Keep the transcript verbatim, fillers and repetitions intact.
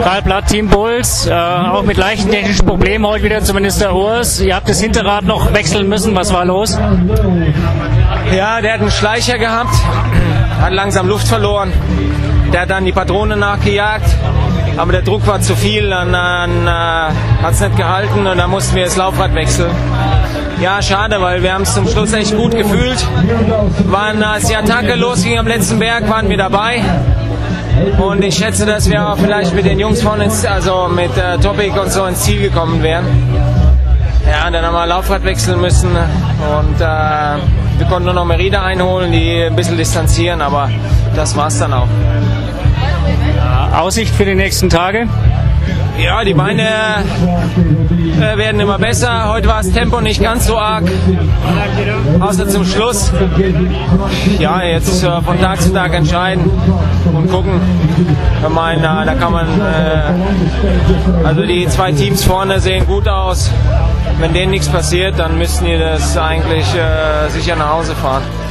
Karl Platt, Team Bulls, äh, auch mit leichten technischen Problemen heute wieder, zumindest der Urs. Ihr habt das Hinterrad noch wechseln müssen, was war los? Ja, der hat einen Schleicher gehabt, hat langsam Luft verloren, der hat dann die Patrone nachgejagt, aber der Druck war zu viel, dann, dann äh, hat es nicht gehalten und dann mussten wir das Laufrad wechseln. Ja, schade, weil wir haben es zum Schluss echt gut gefühlt. Waren, als die Attacke losging am letzten Berg, waren wir dabei. Und ich schätze, dass wir auch vielleicht mit den Jungs vorne, ins, also mit äh, Topic und so ins Ziel gekommen wären. Ja, dann haben wir Laufrad wechseln müssen und äh, wir konnten nur noch Merida einholen, die ein bisschen distanzieren, aber das war's dann auch. Aussicht für die nächsten Tage? Ja, die Beine äh, werden immer besser. Heute war das Tempo nicht ganz so arg, außer zum Schluss. Ja, jetzt äh, von Tag zu Tag entscheiden und gucken. Ich meine, da kann man, äh, also die zwei Teams vorne sehen gut aus. Wenn denen nichts passiert, dann müssten die das eigentlich äh, sicher nach Hause fahren.